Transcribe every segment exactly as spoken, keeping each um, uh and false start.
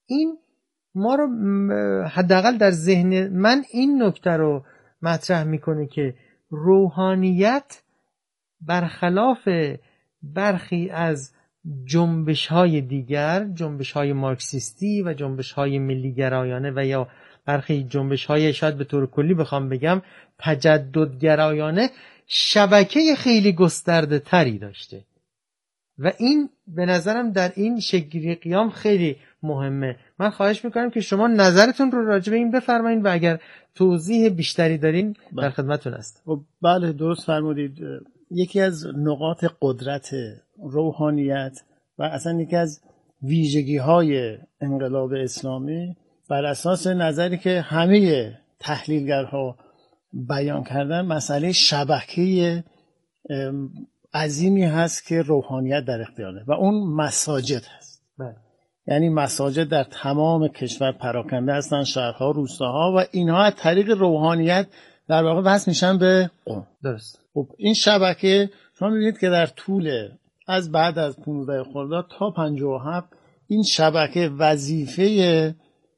این ما رو حداقل در ذهن من این نکته رو مطرح میکنه که روحانیت برخلاف برخی از جنبش‌های دیگر، جنبش‌های مارکسیستی و جنبش‌های ملی‌گرایانه و یا برخی جنبش‌های شاید به طور کلی بخوام بگم تجددگرایانه، شبکه خیلی گسترده تری داشته و این به نظرم در این شکلی قیام خیلی مهمه. من خواهش میکنم که شما نظرتون رو راجع به این بفرمایید و اگر توضیح بیشتری دارین در خدمتتون هست. بله درست فرمودید. یکی از نقاط قدرت روحانیت و اصلا یکی از ویژگی‌های انقلاب اسلامی بر اساس نظری که همه تحلیلگرها بیان کردن، مسئله شبکه عظیمی هست که روحانیت در اختیاره و اون مساجد هست. بله. یعنی مساجد در تمام کشور پراکنده هستن، شهرها، روستاها، و اینها از طریق روحانیت در واقع وصل میشن به قم. درست. خب این شبکه شما میبینید که در طول از بعد از پانزده خرداد تا پنجاه و هفت این شبکه وظیفه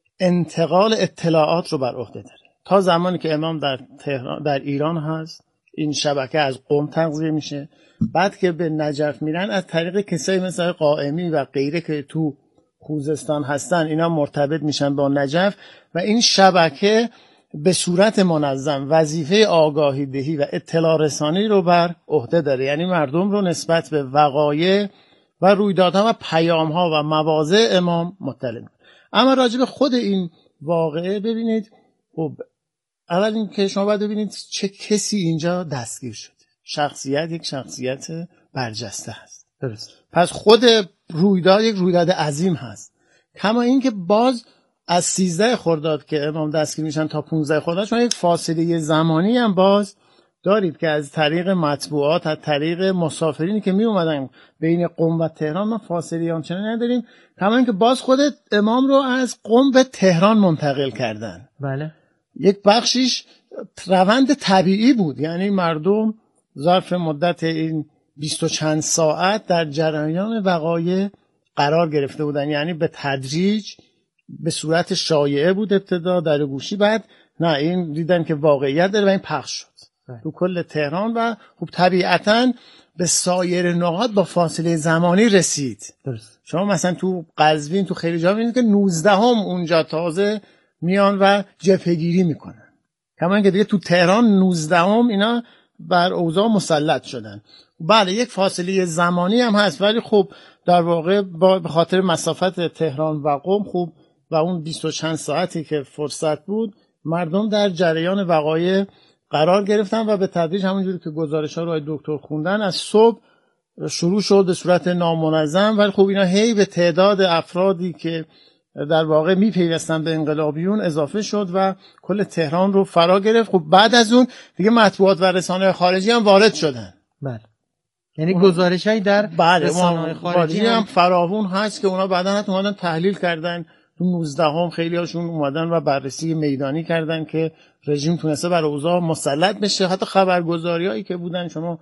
انتقال اطلاعات رو بر عهده داره. تا زمانی که امام در تهران در ایران هست این شبکه از قم تغذیه میشه. بعد که به نجف میرن از طریق کسایی مثل قائمی و غیره که تو خوزستان هستن اینا مرتبط میشن با نجف و این شبکه به صورت منظم وظیفه آگاهی دهی و اطلاع رسانی رو بر عهده داره. یعنی مردم رو نسبت به وقایع و رویدادها و پیامها و مواضع امام مطلع میکنه. اما راجع به خود این واقعه ببینید، خب اول این که شما باید ببینید چه کسی اینجا دستگیر شده. شخصیت یک شخصیت برجسته هست. درست. پس خود رویداد یک رویداد عظیم هست. کما این که باز از سیزده خرداد که امام دستگیر میشن تا پانزده خرداد شما یک فاصله زمانی هم باز دارید که از طریق مطبوعات، از طریق مسافرینی که می اومدن بین قم و تهران ما فاصله آنچنانی نداریم. کما این که باز خود امام رو از قم به تهران منتقل کردن. بله. یک بخشیش روند طبیعی بود، یعنی مردم ظرف مدت این بیست و چند ساعت در جریان وقایع قرار گرفته بودن. یعنی به تدریج به صورت شایعه بود ابتدا در گوشی، بعد نه این دیدن که واقعیت داره و این پخش شد تو کل تهران و خب طبیعتاً به سایر نقاط با فاصله زمانی رسید. درست. شما مثلا تو قزوین تو خیلی جا می‌بینید که نوزدهم اونجا تازه میان و جبهه‌گیری میکنن. کما اینکه دیگه تو تهران نوزدهم اینا بر اوضاع مسلط شدن. بله یک فاصله زمانی هم هست، ولی خب در واقع به خاطر مسافت تهران و قم خوب و اون بیست و چند ساعتی که فرصت بود مردم در جریان وقایع قرار گرفتن و به تدریج همونجوری که گزارش‌ها رو دکتر خوندن از صبح شروع شد به صورت نامنظم، ولی خب اینا هی به تعداد افرادی که در واقع میپیوستن به انقلابیون اضافه شد و کل تهران رو فرا گرفت. خب بعد از اون دیگه مطبوعات و رسانه‌های خارجی هم وارد شدن. بله. یعنی گزارش‌هایی در بله رسانه‌های خارجی هم, هم فراوون هست که اونا بعداً حتی اومدن تحلیل کردن. تو نوزدهم خیلی هاشون اومدن و بررسی میدانی کردن که رژیم تونسته بر اوضاع مسلط بشه. حتی خبرگزاریایی که بودن، شما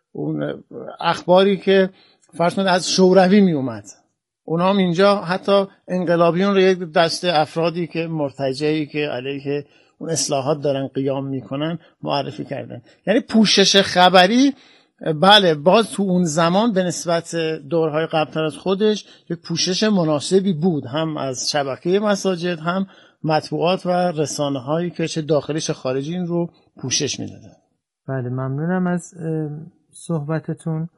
اون اخباری که فرض کنید از شوروی می اومد، اونا هم اینجا حتی انقلابیون رو یک دسته افرادی که مرتجعی که علیه اون اصلاحات دارن قیام میکنن معرفی کردن. یعنی پوشش خبری بله باز تو اون زمان به نسبت دورهای قبلتر از خودش یک پوشش مناسبی بود، هم از شبکه مساجد هم مطبوعات و رسانه هایی که چه داخلی چه خارجی این رو پوشش میدادن. بله ممنونم از صحبتتون.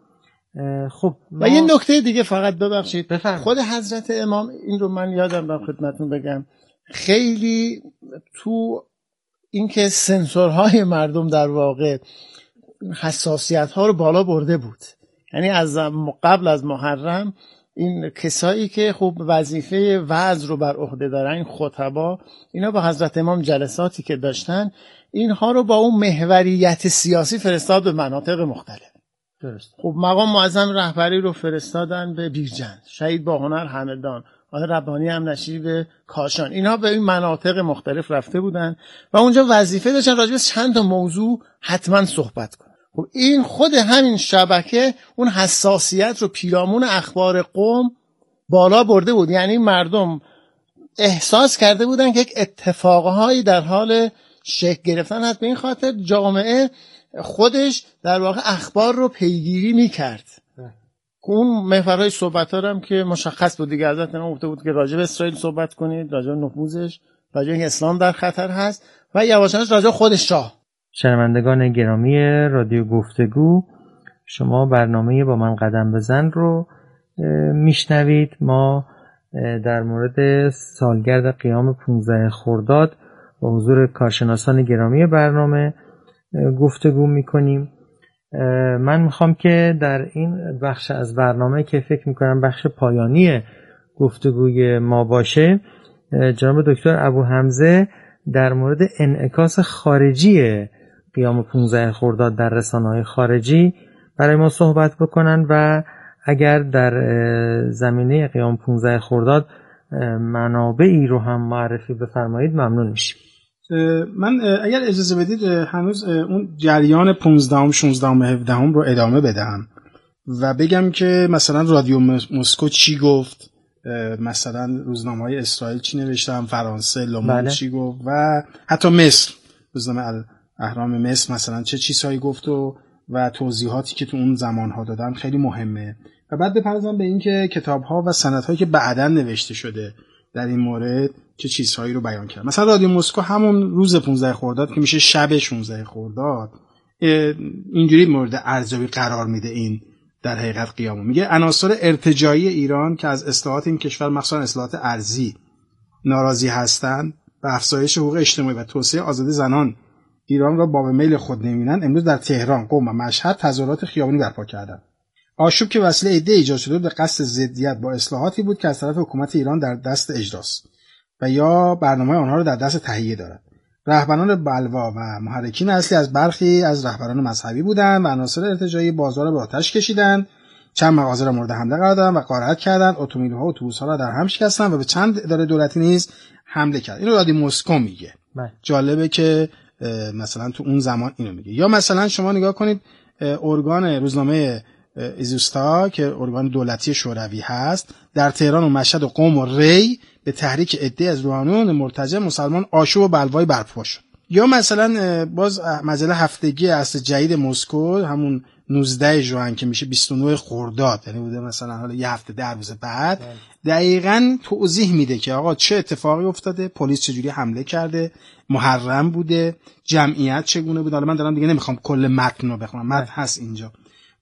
خب و یه نکته دیگه فقط ببخشید بفرم. خود حضرت امام این رو من یادم رفت خدمتتون بگم، خیلی تو اینکه سنسورهای مردم در واقع حساسیت ها رو بالا برده بود. یعنی از قبل از محرم این کسایی که خب وظیفه وعظ رو بر عهده دارن، این خطبا، اینا با حضرت امام جلساتی که داشتن اینها رو با اون محوریت سیاسی فرستاد به مناطق مختلف. درست. خب مقام معظم رهبری رو فرستادن به بیرجند، شهید باهنر همدان، آقای ربانی هم نشیر به کاشان. اینها به این مناطق مختلف رفته بودن و اونجا وظیفه داشتن راجع به چند تا موضوع حتما صحبت کنن. خب این خود همین شبکه اون حساسیت رو پیرامون اخبار قوم بالا برده بود. یعنی مردم احساس کرده بودن که یک اتفاقهایی در حال شکل گرفتن هست. به این خاطر جامعه خودش در واقع اخبار رو پیگیری میکرد. اون محورهای صحبت ها هم که مشخص بود دیگه، حضرت امام گفته بود که راجع به اسرائیل صحبت کنید، راجع به نفوذش، راجع به اسلام در خطر هست و یواشانش راجع به خود شاه. شنوندگان گرامی رادیو گفتگو، شما برنامه با من قدم بزن رو میشنوید. ما در مورد سالگرد قیام پانزده خرداد با حضور کارشناسان گرامی برنامه گفتگو میکنیم. من میخوام که در این بخش از برنامه که فکر میکنم بخش پایانی گفتگوی ما باشه، جناب دکتر ابو حمزه در مورد انعکاس خارجی قیام پانزده خرداد در رسانه‌های خارجی برای ما صحبت بکنن و اگر در زمینه قیام پانزده خرداد منابعی رو هم معرفی بفرمایید ممنون میشیم. من اگر اجازه بدید هنوز اون جریان پانزدهم شانزدهم هفدهم رو ادامه بدم و بگم که مثلا رادیو مسکو چی گفت، مثلا روزنامه‌های اسرائیل چی نوشتن، فرانسه لوموند بله. چی گفت و حتی مصر، روزنامه الاهرام مصر مثلا چه چیزهایی گفت و و توضیحاتی که تو اون زمانها دادن خیلی مهمه. و بعد بپردازم به این که کتاب‌ها و سندهایی که بعداً نوشته شده در این مورد چه چیزهایی رو بیان کرد. مثلا رادیو مسکو همون روز پانزده خرداد که میشه شب شانزده خرداد اینجوری مورد ارزیابی قرار میده این در حقیقت قیامو. میگه عناصر ارتجاعی ایران که از اصلاحات این کشور مخصوصا اصلاحات ارضی ناراضی هستند و افزایش حقوق اجتماعی و توسعه آزادی زنان ایران را با به میل خود نمی‌بینند، امروز در تهران، قم و مشهد تظاهرات خیابانی برپا کردند. آشوب که وسیله عده ایجاد شده به قصد ضدیت با اصلاحاتی بود که از طرف حکومت ایران در دست اجراست و یا برنامه آنها را در دست تهیه دارد. رهبران بلوا و محرکین اصلی از برخی از رهبران مذهبی بودند و عناصر ارتجاعی بازار را به آتش کشیدند، چند مغازه را مورد حمله قرار دادند و غارت کردند، اتومبیل‌ها و اتوبوس‌ها را در هم شکستند و به چند اداره دولتی نیز حمله کردند. اینو رادیو مسکو میگه. جالبه که مثلا تو اون زمان اینو میگه. یا مثلا شما نگاه کنید ارگان روزنامه ایزوستا که ارگان دولتی شوروی هست در تهران و مشهد و قم و ری به تحریک عده از روحانیون مرتجع مسلمان آشوب و بلوای برپا شد. یا مثلا باز مجله هفتگی اصل جدید مسکو همون نوزده ژوئن که میشه بیست و نه خرداد، یعنی بوده مثلا حالا یه هفته در روز بعد، دقیقاً توضیح میده که آقا چه اتفاقی افتاده، پلیس چجوری حمله کرده، محرم بوده، جمعیت چگونه بود. حالا من دارم دیگه نمیخوام کل متن رو بخونم، متن هست اینجا،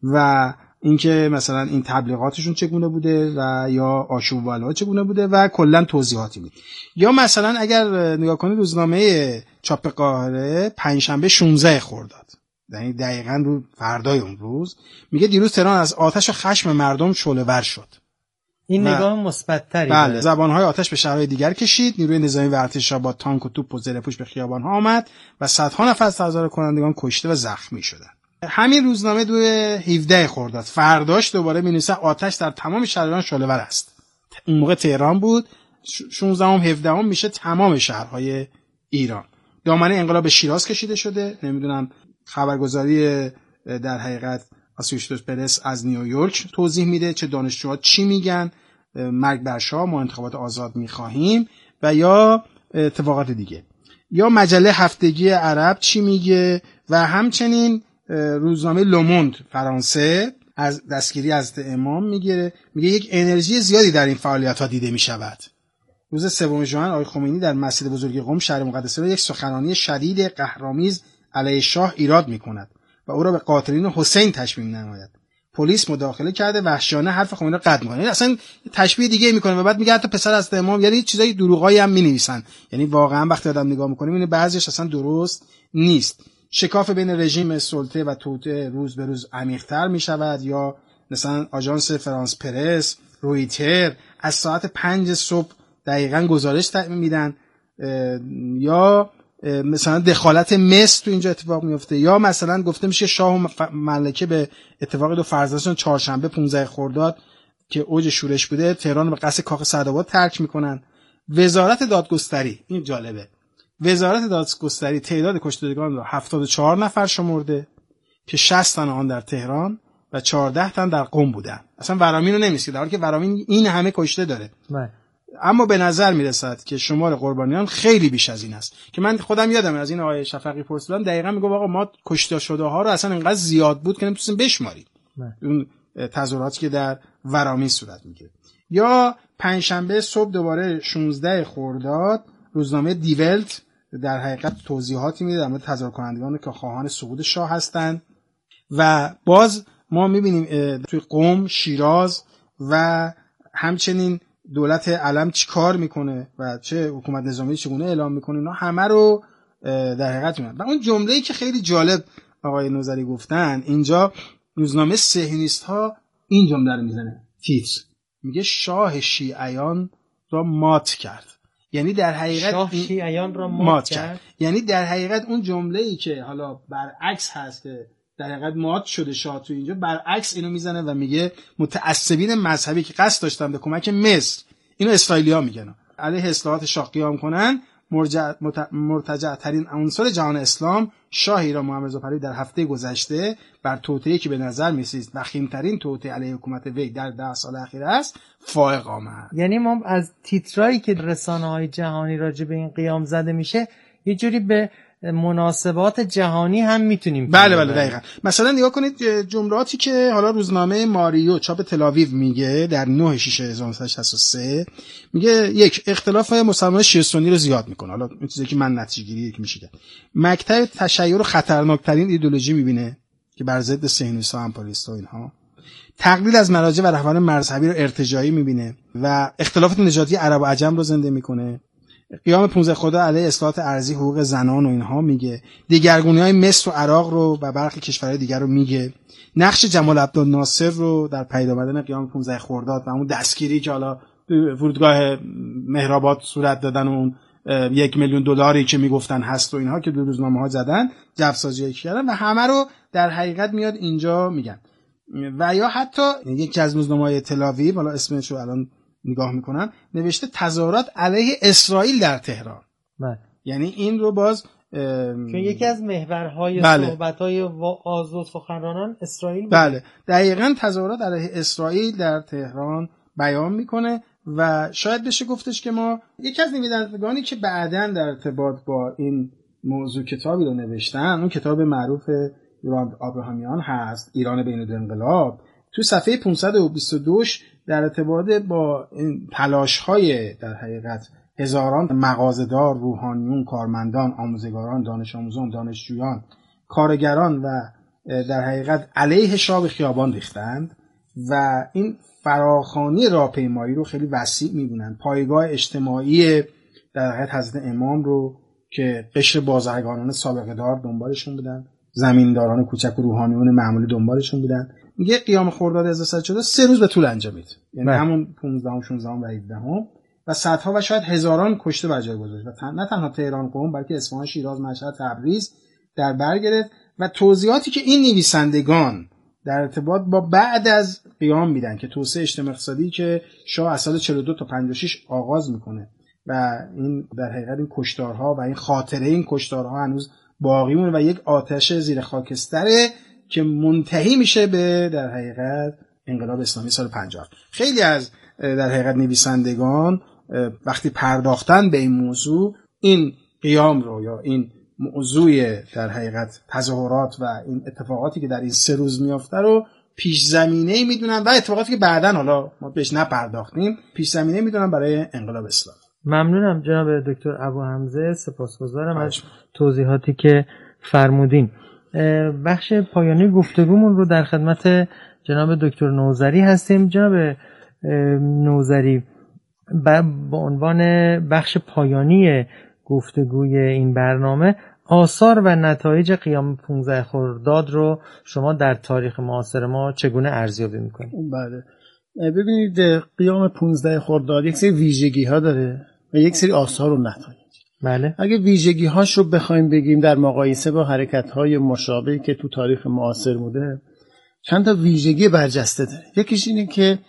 و اینکه مثلا این تبلیغاتشون چگونه بوده و یا آشوب و بلوا چگونه بوده و کلا توضیحاتی میده. یا مثلا اگر نگاه کنید روزنامه چاپ قاهره پنجشنبه شانزده خرداد، یعنی دقیقاً رو فردای اون روز، میگه دیروز تهران از آتش و خشم مردم شعله‌ور شد. این نگاه مثبت‌تری بله داره. زبان‌های آتش به شهرهای دیگر کشید، نیروی نظامی و ارتش با تانک و توپ و زره‌پوش به خیابان‌ها آمد و صدها نفر از تظاهر کنندگان کشته و زخمی شدند. همین روزنامه دو هفده خرداد فرداش دوباره می‌نویسه آتش در تمام شهران شعله‌ور است. اون موقع تهران بود، شانزدهم هفدهم میشه تمام شهرهای ایران. دامنه انقلاب شیراز کشیده شده. نمیدونم خبرگزاری در حقیقت آسوشیتد پرس از نیویورک توضیح میده چه دانشجوها چی میگن، مرگ بر شاه، ما انتخابات آزاد میخواهیم، و یا اتفاقات دیگه. یا مجله هفتگی عرب چی میگه و همچنین روزنامه لوموند فرانسه از دستگیری از امام میگه میگه یک انرژی زیادی در این فعالیت‌ها دیده میشود. روز سوم ژوئن آقای خمینی در مسجد بزرگ قم شهر مقدس را یک سخنرانی شدید قهرآمیز علیه شاه ایراد میکند و او را به قاتلین حسین تشبیه نماید. پلیس مداخله کرده وحشیانه حرف خمینی را قطع میکنه. اصلا تشبیه دیگه میکنه و بعد میگه حتی پسر از امام، یعنی چیزای دروغایی هم مینویسن. یعنی واقعا وقتی آدم نگاه میکنه میبینه بعضیش اصلا درست نیست. شکاف بین رژیم سلطه و توطئه روز به روز عمیق‌تر میشود. یا مثلا آژانس فرانس پرس، رویتر از ساعت پنج صبح دقیقاً گزارش میدن. یا مثلا دخالت مصر تو اینجا اتفاق میفته. یا مثلا گفته میشه شاه و ملکه به اتفاق دو فرزندشون چهارشنبه پانزده خرداد که اوج شورش بوده تهران به قصد کاخ سعدآباد ترک میکنن. وزارت دادگستری، این جالبه، وزارت دادگستری تعداد کشتگان رو هفتاد و چهار نفر شمرده که شصت تن آن در تهران و چهارده تن در قم بودن. اصلا ورامین رو نمی‌سید، در حالی که ورامین این همه کشته داره. بله. اما به نظر میرسد که شمار قربانیان خیلی بیش از این است، که من خودم یادم از این آقای شفقی پرسیدم، دقیقاً میگه آقا ما کشته شده ها رو اصلا انقدر زیاد بود که نمیتونیم بشماریم، اون تظاهراتی که در ورامین صورت میگیره. یا پنجشنبه صبح دوباره شانزده خرداد روزنامه دیولت در حقیقت توضیحاتی میده در مورد تظاهر کنندگان که خواهان سقوط شاه هستند و باز ما میبینیم توی قم، شیراز و همچنین دولت علم چی کار میکنه و چه حکومت نظامی چگونه اعلام میکنه، اینا همه رو در حقیقت میبینن. و اون جمله‌ای که خیلی جالب آقای نوذری گفتن اینجا، روزنامه صهیونیست ها این جمله رو میزنه تیتر، میگه شاه شیعیان را مات کرد. یعنی در حقیقت شاه شیعیان را مات, مات کرد. کرد یعنی در حقیقت اون جمله‌ای که حالا برعکس هست که در حقیقت مات شده شاه تو اینجا، برعکس اینو میزنه و میگه متعصبین مذهبی که قصد داشتن به کمک مصر، اینو اسرائیلی‌ها میگن، علیه اصلاحات شاه قیام کنن، مرجع مرتجع ترین عنصر جهان اسلام شاه ایران محمد رضا پهلوی در هفته گذشته بر توطئه‌ای که به نظر می‌رسید وخیم‌ترین توطئه علیه حکومت وی در ده سال اخیر است فائق آمد. یعنی ما از تیترایی که رسانه‌های جهانی راجع به این قیام زده میشه یه جوری به مناسبات جهانی هم میتونیم. بله بله دقیقاً. مثلا نگاه کنید جملاتی که حالا روزنامه ماریو چاپ تل آویو میگه در نه شش هزار و نهصد و شصت و سه، میگه یک، اختلاف مسلمان شیعه سنی رو زیاد میکنه. حالا این چیزی که من نتیجه‌گیری که میشه، مکتب تشیع رو خطرناکترین ایدئولوژی میبینه که بر ضد صهیونیست‌ها، امپریالیست‌ها اینها. تقلیل از مراجع و رهبران مذهبی رو ارتجاعی میبینه و اختلافات نژادی عرب و عجم رو زنده میکنه. قیام پانزده خرداد علیه اصلاحات ارضی، حقوق زنان و اینها میگه. دیگرگونی‌های مصر و عراق رو و برخی کشورهای دیگر رو میگه. نقش جمال عبدالناصر رو در پدید آمدن قیام پانزده خرداد و اون دستگیری که حالا فرودگاه مهرآباد صورت دادن، اون یک میلیون دلاری که میگفتن هست و اینها که دو روزنامه‌ها زدن، جعفرسازی کردن و همه رو در حقیقت میاد اینجا میگن. و یا حتی یکی از روزنامه‌های تل آویو، حالا اسمش رو الان نگاه میکنن، نوشته تظاهرات علیه اسرائیل در تهران. بله. یعنی این رو باز که یکی از محورهای بله. صحبت‌های آز و سخنرانان اسرائیل بود. بله دقیقاً تظاهرات علیه اسرائیل در تهران بیان میکنه و شاید بشه گفتش که ما یکی از نویسندگانی که بعداً در ارتباط با این موضوع کتابی رو نوشتن، اون کتاب معروف یولند آبراهامیان هست، ایران بین دو انقلاب، تو صفحه پانصد و بیست و دو در ارتباط با این تلاش‌های در حقیقت هزاران مغازه‌دار، روحانیون، کارمندان، آموزگاران، دانش آموزان، دانشجویان، کارگران و در حقیقت علیه شاه به خیابان ریختند و این فراخوانی راهپیمایی رو خیلی وسیع می‌دونن. پایگاه اجتماعی در حقیقت حضرت امام رو که قشر بازرگانان سابقه دار دنبالشون بودن، زمینداران کوچک و روحانیون معمولی دنبالشون بودن. میگه قیام خرداد هزار و سیصد و چهارده سه روز به طول انجامید، یعنی همون پانزدهم، شانزدهم و هفدهم و صدها و شاید هزاران کشته بر جای گذاشت و تن... نه تنها تهران، قم، بلکه اصفهان، شیراز، مشهد، تبریز در بر گرفت. و توضیحاتی که این نویسندگان در ارتباط با بعد از قیام میدن که توسعه اجتماعی اقتصادی که شاه از سال چهل و دو تا پنجاه و شش آغاز میکنه و این در حقیقت این کشتارها و این خاطره این کشتارها هنوز باقی مونه و یک آتش زیر خاکستره که منتهی میشه به در حقیقت انقلاب اسلامی سال پنجاه. خیلی از در حقیقت نویسندگان وقتی پرداختن به این موضوع، این قیام رو یا این موضوع در حقیقت تظاهرات و این اتفاقاتی که در این سه روز میافته رو پیش زمینه‌ای میدونن و اتفاقاتی که بعداً حالا ما بهش نپرداختیم پیش زمینه‌ای میدونن برای انقلاب اسلامی. ممنونم جناب دکتر ابو حمزه، سپاسگزارم از توضیحاتی که فرمودین. بخش پایانی گفتگومون رو در خدمت جناب دکتر نوذری هستیم. جناب نوذری، با عنوان بخش پایانی گفتگوی این برنامه، آثار و نتایج قیام پانزده خرداد رو شما در تاریخ معاصر ما چگونه ارزیابی میکنید؟ بله، ببینید قیام پانزده خرداد یک سری ویژگی ها داره و یک سری آثار و نتایج. بله. اگه ویژگی هاش رو بخوایم بگیم در مقایسه با حرکت های مشابهی که تو تاریخ معاصر بوده، چند تا ویژگی برجسته داره. یکیش اینه که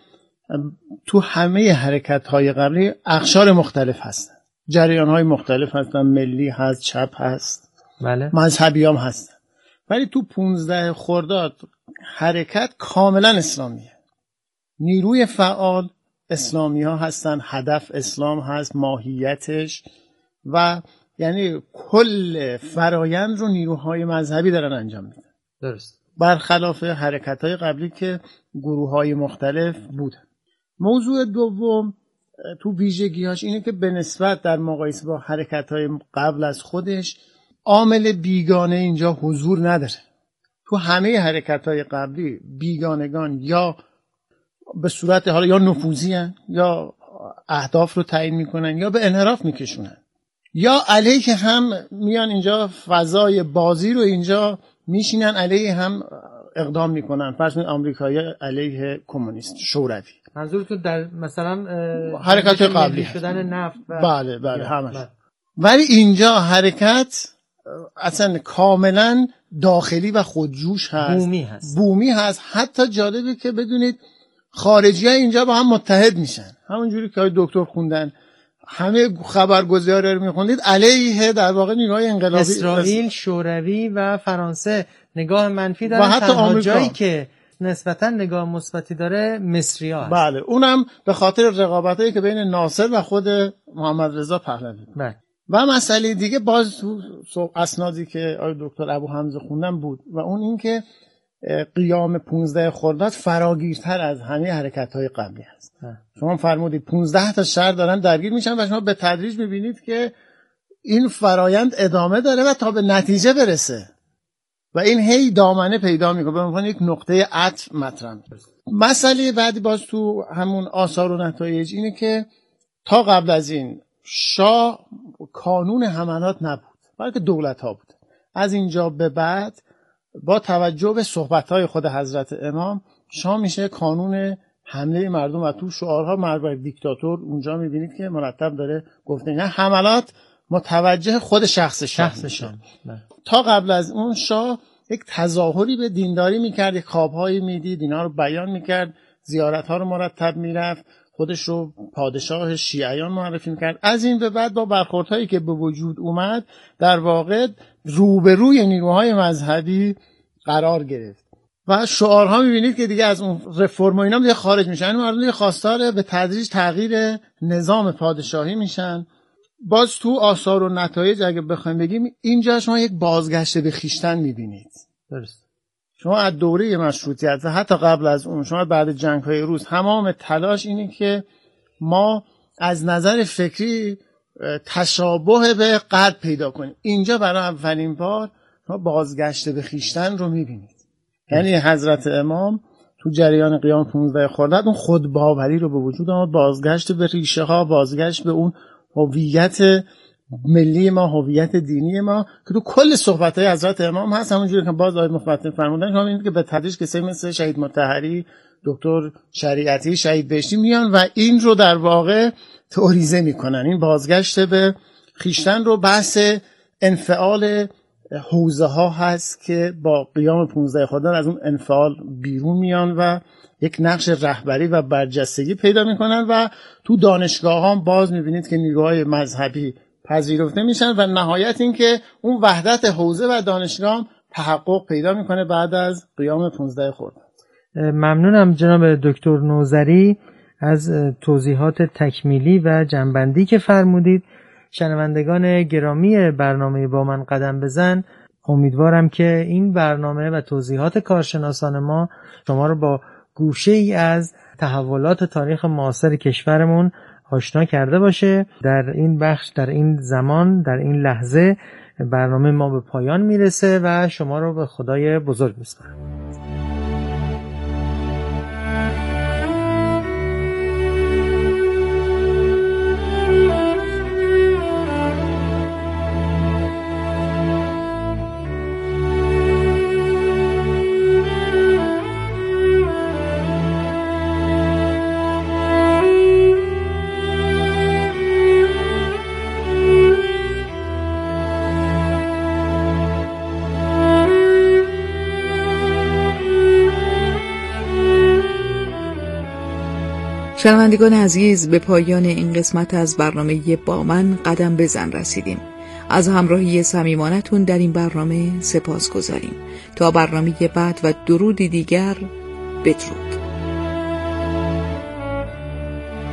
تو همه حرکت های قبلی اقشار مختلف هستن، جریان های مختلف هستن، ملی هست، چپ هست، بله، مذهبی هم هستن، ولی تو پانزده خرداد حرکت کاملا اسلامیه. نیروی فعال اسلامی ها هستن، هدف اسلام هست، ماهیتش، و یعنی کل فرایند رو نیروهای مذهبی دارن انجام میدن. درست. برخلاف حرکت‌های قبلی که گروه‌های مختلف بودن. موضوع دوم تو ویژگی‌هاش اینه که به نسبت در مقایسه با حرکت‌های قبل از خودش عامل بیگانه اینجا حضور نداره. تو همه حرکت‌های قبلی بیگانگان یا به صورت حالا یا نفوذی هن، یا اهداف رو تعیین میکنن، یا به انحراف میکشونن، یا علیه هم میان اینجا فضای بازی رو اینجا میشینن، علیه هم اقدام میکنن. فرض کنید آمریکایی علیه کمونیست شوروی. منظورتون در مثلا حرکت قبلی شدن نفت و بله بله همش. ولی اینجا حرکت اصلا کاملا داخلی و خودجوش هست، بومی هست بومی هست. حتی جالبه که بدونید خارجی ها اینجا با هم متحد میشن، همونجوری که های دکتر خوندن، همه خبرگزاری رو میخوندید علیه در واقع نیروهای انقلابی اسرائیل، رس... شوروی و فرانسه نگاه منفی دارن، و حتی آمریکا. جایی که نسبتا نگاه مثبتی داره مصری‌ها هست. بله، اونم به خاطر رقابتایی که بین ناصر و خود محمد رضا پهلوی. بله. و مسئله دیگه باز تو اسنادی که آقای دکتر ابو حمزه خوندن بود و اون این که قیام پانزده خرداد فراگیرتر از همه حرکت‌های قبلی است. شما فرمودید پانزده تا شهر دارن درگیر میشن و شما به تدریج میبینید که این فرایند ادامه داره و تا به نتیجه برسه و این هی دامنه پیدا میکنه، به عنوان یک نقطه عطف مطرح میشه. مسئله بعدی باز تو همون آثار و نتایج اینه که تا قبل از این شاه کانون حملات نبود، بلکه دولت ها بود. از اینجا به بعد با توجه به صحبت‌های خود حضرت امام شاه میشه کانون حمله مردم و تو شعارها مربع دیکتاتور اونجا میبینید که مرتب داره گفته نه حملات متوجه خود شخص شخصشان. تا قبل از اون شاه یک تظاهری به دینداری میکرد، یک خوابهایی میدید، اینا رو بیان میکرد، زیارتها رو مرتب میرفت، خودش رو پادشاه شیعیان معرفی میکرد. از این به بعد با برخوردهایی که به وجود اومد در واقع روبروی نیروهای مذهبی قرار گرفت و شعارها میبینید که دیگه از اون رفرم و اینا دیگه خارج میشن، مردم دیگه خواستار به تدریج تغییر نظام پادشاهی میشن. باز تو آثار و نتایج اگه بخوایم بگیم اینجا شما یک بازگشت به خویشتن میبینید. درست. شما از دوره مشروطیت و حتی قبل از اون، شما بعد جنگ‌های روز تمام تلاش اینه که ما از نظر فکری تشابه به غرب پیدا کنیم. اینجا برای اولین بار شما بازگشت به خویشتن رو میبینید. یعنی حضرت امام تو جریان قیام پانزده خرداد اون خودباوری رو به وجود آورد، بازگشت به ریشه ها، بازگشت به اون هویت ملی ما، هویت دینی ما که تو کل صحبت‌های حضرت امام هست. همونجوری که باز آیه مفصل فرمودن، شما می‌بینید که به تدریج کسایی مثل شهید مطهری، دکتر شریعتی، شهید بهشتی میان و این رو در واقع تئوریزه میکنن. این بازگشت به خویشتن رو بحث انفعال حوزه ها هست که با قیام پانزده خرداد از اون انفعال بیرون میان و یک نقش رهبری و برجستگی پیدا میکنن و تو دانشگاه ها باز میبینید که نیروهای مذهبی پذیرفته میشن و نهایت این که اون وحدت حوزه و دانشگاه تحقق پیدا میکنه بعد از قیام پانزده خرداد. ممنونم جناب دکتر نوذری از توضیحات تکمیلی و جنبندی که فرمودید. شنوندگان گرامی برنامه با من قدم بزن، امیدوارم که این برنامه و توضیحات کارشناسان ما شما رو با گوشه ای از تحولات تاریخ معاصر کشورمون آشنا کرده باشه. در این بخش، در این زمان، در این لحظه برنامه ما به پایان میرسه و شما رو به خدای بزرگ میسپارم. شنوندگان عزیز، به پایان این قسمت از برنامه با من قدم بزن رسیدیم. از همراهی صمیمانتون در این برنامه سپاس گذاریم. تا برنامه بعد و درودی دیگر، بدرود.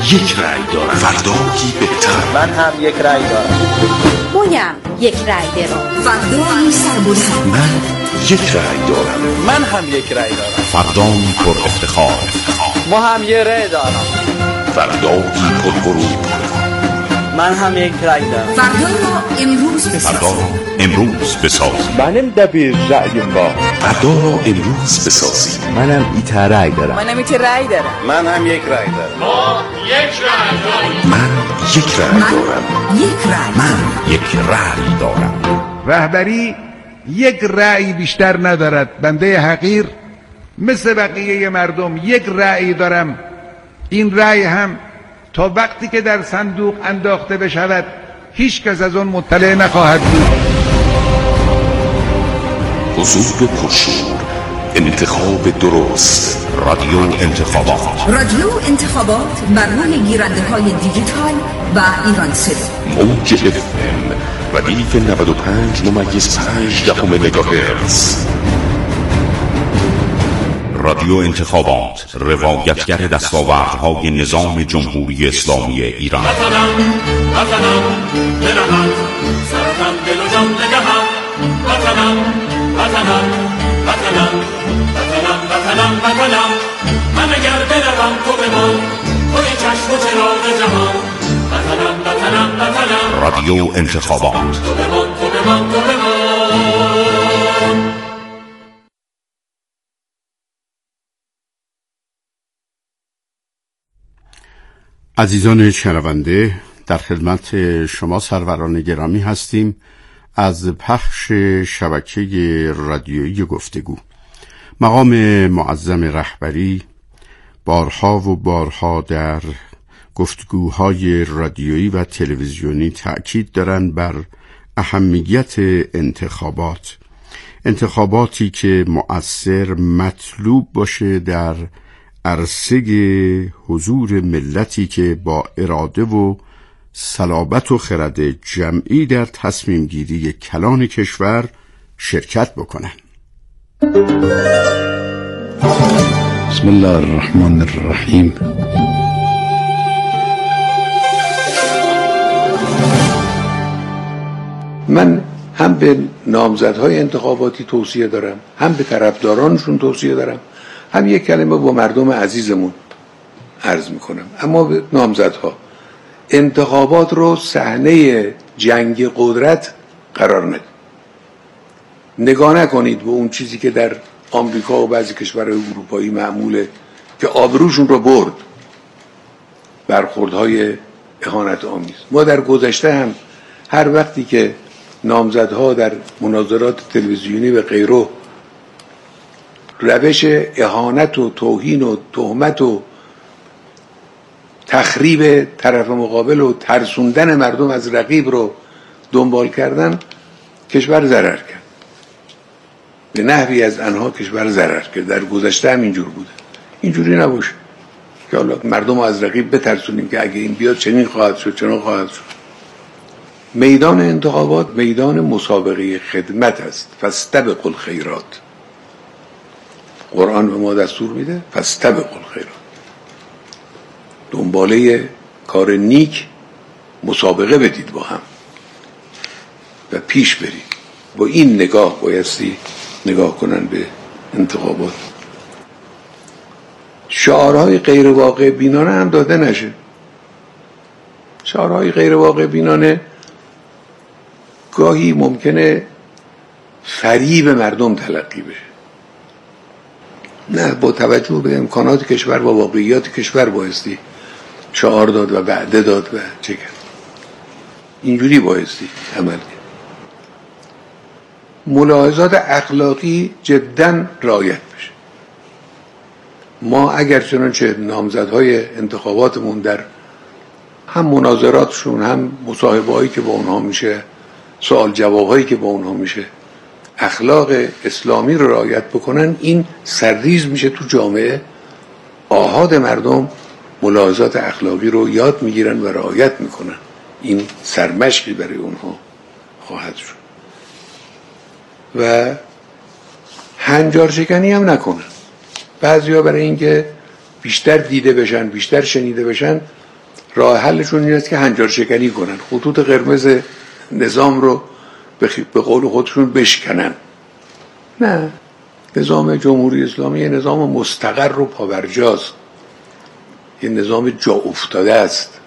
یک رأی دارم. فردایی بهتر. من هم یک رأی دارم. مویم یک رأی دارم. فردایی سربلند. من یک رأی دارم. من هم یک رأی دارم. فردایی پر افتخار. ما هم یک رأی دارم. فردایی پر غرور. من هم یک رأی دارم. فردا را امروز بسازیم. فردا را امروز بسازیم. منم دبیر رأیم با. فردا را امروز بسازیم. منم ایت رأی دارم. منم ایت رأی دارم. من هم یک رأی دارم. ما یک رأی داریم. من یک رأی دارم. یک رأی. من یک رأی دارم. رهبری یک رأی بیشتر ندارد. بنده حقیر مثل بقیه مردم یک رأی دارم. این رأی هم تا وقتی که در صندوق انداخته بشود هیچ کس از اون مطلع نخواهد بود. حضور پرشور، انتخاب درست، رادیو انتخابات. رادیو انتخابات بر روی گیرنده های دیجیتال و ایران صدا. موج اف ام ردیف نود و پنج ممیز پنج دهم مگاهرتز. رادیو انتخابات، روایتگر دستاوردهای نظام جمهوری اسلامی ایران. وطنم وطنم برهم سرم دل و جان بدهم. وطنم وطنم وطنم وطنم وطنم وطنم من اگر بروم تو بمان توی چشم و چراغ جهان. وطنم وطنم وطنم رادیو انتخابات. تو بمان تو بمان تو بمان. عزیزان شنونده، در خدمت شما سروران گرامی هستیم از پخش شبکه رادیویی گفتگو. مقام معظم رهبری بارها و بارها در گفتگوهای رادیویی و تلویزیونی تأکید دارند بر اهمیت انتخابات. انتخاباتی که مؤثر، مطلوب باشه در عرصه حضور ملتی که با اراده و صلابت و خرد جمعی در تصمیم گیری کلان کشور شرکت بکنن. بسم الله الرحمن الرحیم. من هم به نامزدهای انتخاباتی توصیه دارم، هم به طرفدارانشون توصیه دارم، هم یک کلمه با مردم عزیزمون عرض میکنم. اما به نامزدها، انتخابات رو صحنه جنگ قدرت قرار ندید. نگاه نکنید به اون چیزی که در آمریکا و بعضی کشورهای اروپایی معموله که آبروشون رو برد، برخوردهای اهانت آمیز. ما در گذشته هم هر وقتی که نامزدها در مناظرات تلویزیونی و غیره روش اهانت و توهین و تهمت و تخریب طرف مقابل و ترسوندن مردم از رقیب رو دنبال کردن، کشور ضرر کرد. به نحوی از آنها کشور ضرر کرد. در گذشته هم اینجور بوده. اینجوری نباشه که حالا مردم رو از رقیب بترسونیم که اگه این بیاد چنین خواهد شد چنان خواهد شد. میدان انتخابات میدان مسابقه خدمت است. فاستبقوا الخیرات. قرآن به ما دستور میده فاستبقوا الخیرات. دنباله کار نیک مسابقه بدید با هم و پیش برید. با این نگاه بایستی نگاه کنن به انتخابات. شعارهای غیر واقع بینانه هم داده نشه. شعارهای غیر واقع بینانه گاهی ممکنه فریب مردم تلقی بشه. نه، با توجه به امکانات کشور و واقعیات کشور بایستی شعار داد و وعده داد و چه کرد. اینجوری بایستی عمل کرد. ملاحظات اخلاقی جداً رعایت بشه. ما اگر چنانچه نامزدهای انتخاباتمون در هم مناظراتشون هم مصاحبه‌هایی که با اونها میشه، سوال جوابهایی که با اونها میشه، اخلاق اسلامی رو رعایت بکنن، این سرریز میشه تو جامعه. آحاد مردم ملاحظات اخلاقی رو یاد میگیرن و رعایت میکنن. این سرمشقی برای اونها خواهد شد. و هنجار شکنی هم نکنن. بعضیا برای اینکه بیشتر دیده بشن، بیشتر شنیده بشن، راه حلشون این است که هنجار شکنی کنن، خطوط قرمز نظام رو به قول خودشون بشکنن. نه، نظام جمهوری اسلامی یه نظام مستقر و پابرجاست، یه نظام جا افتاده است.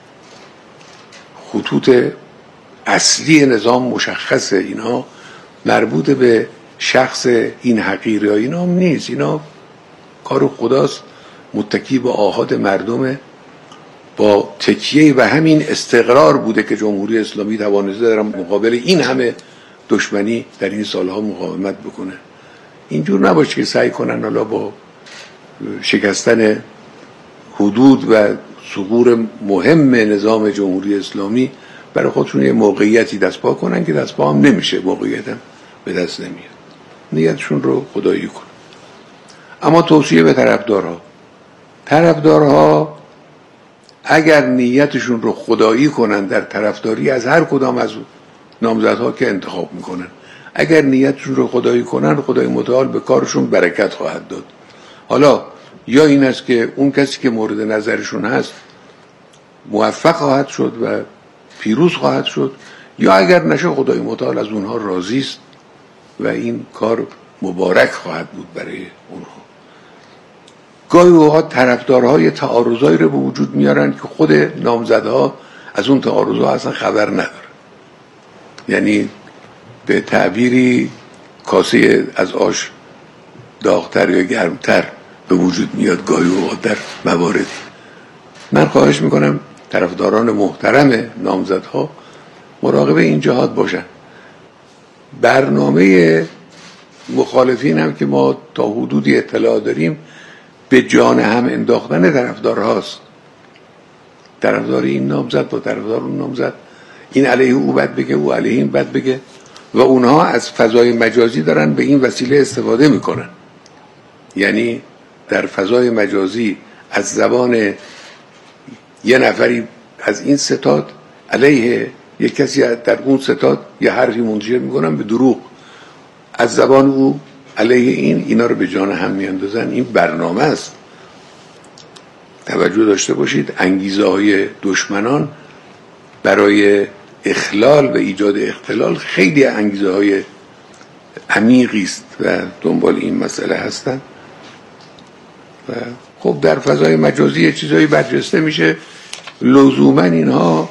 خطوط اصلی نظام مشخصه، اینا مربوط به شخص این حقیر یا اینا هم نیست، اینا کار خداست، متکی به آحاد مردمه. با تکیه و همین استقرار بوده که جمهوری اسلامی توانسته در مقابل این همه دشمنی در این سالها مقاومت بکنه. اینجور نباشه که سعی کنن حالا با شکستن حدود و ثغور مهم نظام جمهوری اسلامی برای خودشون یه موقعیتی دست پا کنن که دست پا هم نمیشه، موقعیت هم به دست نمیاد. نیتشون رو خدایی کن. اما توصیه به طرفدارها، طرفدارها اگر نیتشون رو خدایی کنن در طرفداری از هر کدام از نامزدها که انتخاب میکنن، اگر نیتشون رو خدایی کنن، خدای متعال به کارشون برکت خواهد داد. حالا یا این است که اون کسی که مورد نظرشون هست موفق خواهد شد و پیروز خواهد شد، یا اگر نشه خدای متعال از اونها راضی است و این کار مبارک خواهد بود برای اونها. گاهی اوقات طرفدارهای تعارضایی رو به وجود میارن که خود نامزدها از اون تعارضها اصلا خبر نداره. یعنی به تعبیری کاسه از آش داغتر یا گرمتر به وجود میاد گاهی اوقات در مواردی. من خواهش میکنم طرفداران محترم نامزدها مراقب این جهات باشن. برنامه مخالفین هم که ما تا حدودی اطلاع داریم به جان هم انداختن طرفدارهاست. طرفدار این نامزد با طرفدار اون نامزد، این علیه او بد بگه، او علیه این بد بگه، و اونها از فضای مجازی دارن به این وسیله استفاده میکنن. یعنی در فضای مجازی از زبان یه نفری از این ستاد علیه یک کسی در اون ستاد یه حرفی منتشر میکنن به دروغ، از زبان او علیه این، اینا رو به جان هم میاندازن. این برنامه است. توجه داشته باشید، انگیزه های دشمنان برای اخلال و ایجاد اختلال خیلی انگیزه های عمیقی است و دنبال این مسئله هستن. و خب در فضای مجازی چیزایی برجسته میشه، لزوما اینها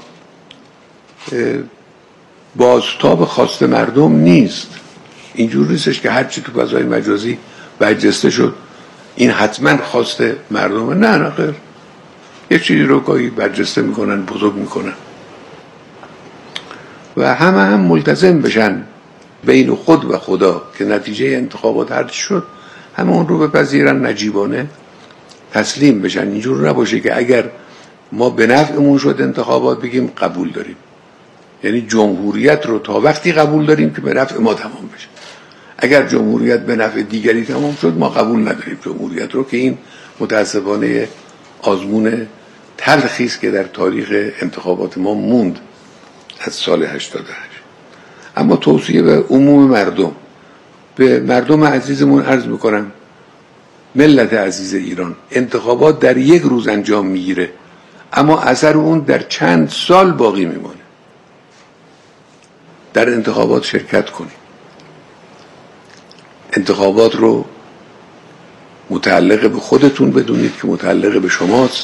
بازتاب خواست مردم نیست. اینجور نیستش که هرچی تو فضای مجازی برجسته شد این حتما خواست مردمه. نه نه خیر، یه چیزی رو گاهی برجسته میکنن، بزرگ میکنن و همه هم ملتزم بشن بین خود و خدا که نتیجه انتخابات هر چی شد همه اون رو بپذیرن، نجیبانه تسلیم بشن. اینجور نباشه که اگر ما به نفعمون شد انتخابات بگیم قبول داریم. یعنی جمهوریت رو تا وقتی قبول داریم که به نفع ما تمام بشه. اگر جمهوریت به نفع دیگری تمام شد ما قبول نداریم جمهوریت رو، که این متاسفانه آزمون تلخی است که در تاریخ انتخابات ما موند از سال هشتاد و هشت. اما توصیه به عموم مردم، به مردم عزیزمون عرض میکنم، ملت عزیز ایران، انتخابات در یک روز انجام میگیره اما اثر اون در چند سال باقی میمونه. در انتخابات شرکت کنید. انتخابات رو متعلق به خودتون بدونید که متعلق به شماست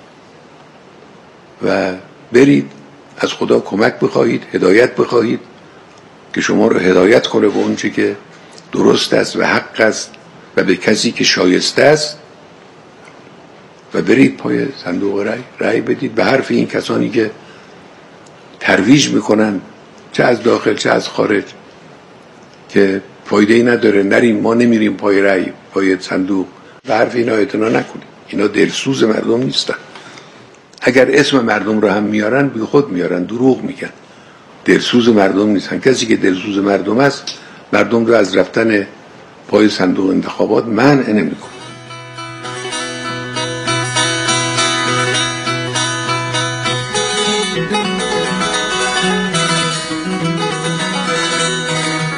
و برید از خدا کمک بخواهید، هدایت بخواهید که شما رو هدایت کنه به اون چی که درست است و حق است و به کسی که شایسته است، و برید پای صندوق رای رای بدید به حرف این کسانی که ترویج میکنن چه از داخل چه از خارج که فایده ای نداره، نریم، ما نمیریم پای رای، پای صندوق. به حرف اینا اعتنا نکنید. اینا دلسوز مردم نیستن. اگر اسم مردم رو هم میارن بی خود میارن، دروغ میگن. دلسوز مردم نیستن. کسی که دلسوز مردم است مردم رو از رفتن پای صندوق انتخابات منع نمیکنه.